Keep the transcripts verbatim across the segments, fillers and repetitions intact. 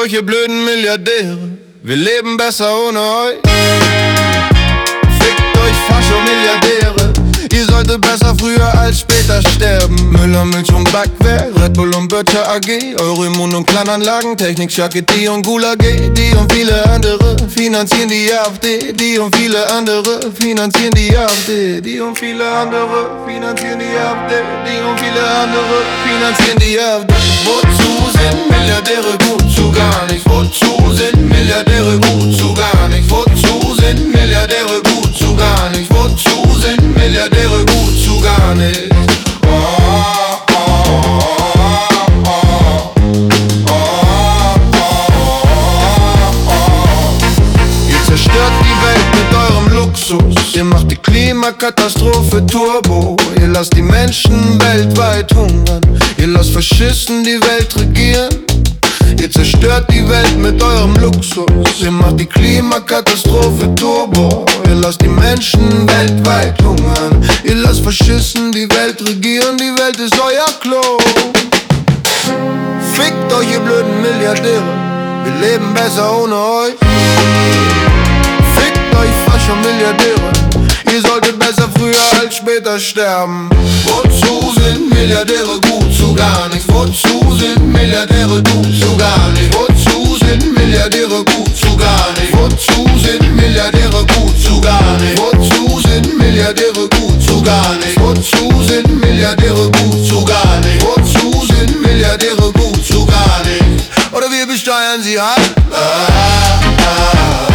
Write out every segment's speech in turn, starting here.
euch, ihr blöden Milliardäre, wir leben besser ohne euch. Fickt euch, Fascho-Milliardäre, ihr solltet besser früher als später sterben. Müller, Milch und Backwerk, Red Bull und Böttcher A G, Euroimmun und Kleinanlagen, Technik, Charcuterie und Gulag. Die und viele andere finanzieren die AfD. Die und viele andere finanzieren die AfD. Die und viele andere finanzieren die AfD. Die und viele andere finanzieren die AfD. Wozu sind Milliardäre gut? Zu gar nichts. Wozu sind Milliardäre gut? Zu gar nichts. Wozu sind Milliardäre gut? Zu gar nichts. Wozu sind Milliardäre gut? Zu gar nichts. Zerstört die Welt mit eurem Luxus. Ihr macht die Klimakatastrophe turbo. Ihr lasst die Menschen weltweit hungern. Ihr lasst Faschisten die Welt regieren. Ihr zerstört die Welt mit eurem Luxus. Ihr macht die Klimakatastrophe turbo. Ihr lasst die Menschen weltweit hungern. Ihr lasst Faschisten die Welt regieren. Die Welt ist euer Klo. Fickt euch, ihr blöden Milliardäre, wir leben besser ohne euch. Euch Fascho-Milliardäre, ihr solltet besser früher als später sterben. Wozu sind Milliardäre gut? Zu gar nichts. Wozu sind Milliardäre gut? Zu gar nichts. Wozu sind Milliardäre gut? Zu gar nichts. Wozu sind Milliardäre gut? Zu gar nichts. Wozu sind Milliardäre gut? Zu gar nichts. Wozu sind Milliardäre gut? Zu gar nichts. Wozu sind Milliardäre gut? Zu gar nichts. Oder wir besteuern sie halt. Ah, ah, ah.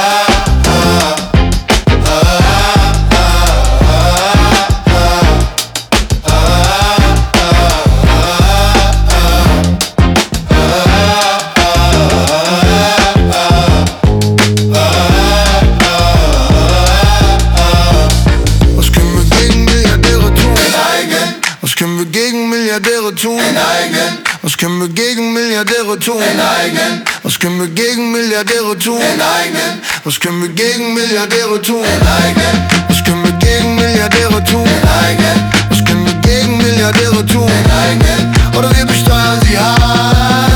Was können wir gegen Milliardäre tun? Enteigen. Was können wir gegen Milliardäre tun? Enteigen. Was können wir gegen Milliardäre tun? Enteigen. Was können wir gegen Milliardäre tun? Enteigen. Was können wir gegen Milliardäre tun? Enteigen. Was können wir gegen Milliardäre tun? Enteigen. Oder wir besteuern sie hart.